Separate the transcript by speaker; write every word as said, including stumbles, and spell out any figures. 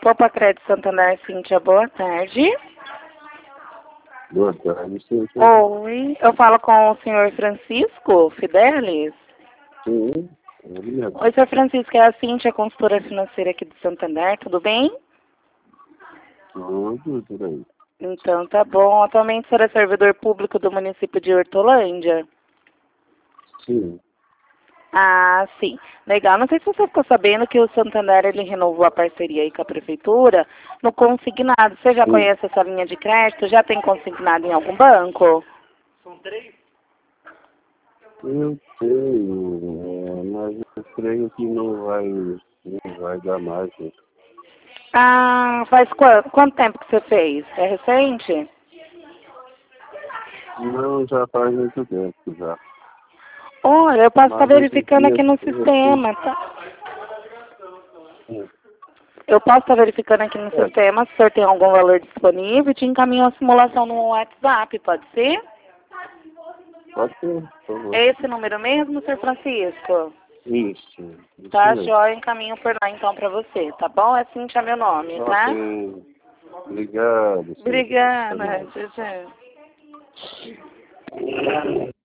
Speaker 1: Poupa Crédito Santander, Cíntia, boa tarde.
Speaker 2: Boa tarde, sim. sim.
Speaker 1: Oi, eu falo com o senhor Francisco Fidelis.
Speaker 2: Sim, é ele mesmo.
Speaker 1: Oi, senhor Francisco, é a Cíntia, consultora financeira aqui do Santander, tudo bem?
Speaker 2: Tudo, tudo aí.
Speaker 1: Então, tá bom. Atualmente, o senhor é servidor público do município de Hortolândia?
Speaker 2: Sim.
Speaker 1: Ah, sim. Legal. Não sei se você ficou sabendo que o Santander ele renovou a parceria aí com a prefeitura no consignado. Você já
Speaker 2: Sim.
Speaker 1: conhece essa linha de crédito? Já tem consignado em algum banco?
Speaker 2: Eu tenho, é, mas eu creio que não vai, não vai dar mais. Né?
Speaker 1: Ah, faz quanto, quanto tempo que você fez? É recente?
Speaker 2: Não, já faz muito tempo já.
Speaker 1: Olha, eu posso estar
Speaker 2: Mas hoje em
Speaker 1: verificando
Speaker 2: dia,
Speaker 1: aqui no
Speaker 2: eu tenho.
Speaker 1: sistema, tá? Eu posso estar verificando aqui no
Speaker 2: É,
Speaker 1: sistema se o senhor tem algum valor disponível e te encaminho a simulação no WhatsApp, pode ser?
Speaker 2: pode ser, por favor.
Speaker 1: É esse número mesmo, senhor Francisco?
Speaker 2: Isso, isso
Speaker 1: Tá,
Speaker 2: mesmo.
Speaker 1: joia, encaminho por lá então pra você, tá bom? É Cíntia meu nome, tá?
Speaker 2: Ok, obrigado. Sim. Até
Speaker 1: Obrigada,
Speaker 2: mais.
Speaker 1: tchau, tchau.